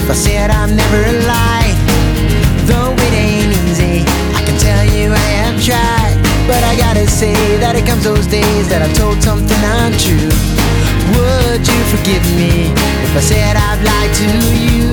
I said I'm never lied. Though it ain't easy, I can tell you I have tried. But I gotta say that it comes those days that I've told something untrue. Would you forgive me if I said I've lied to you?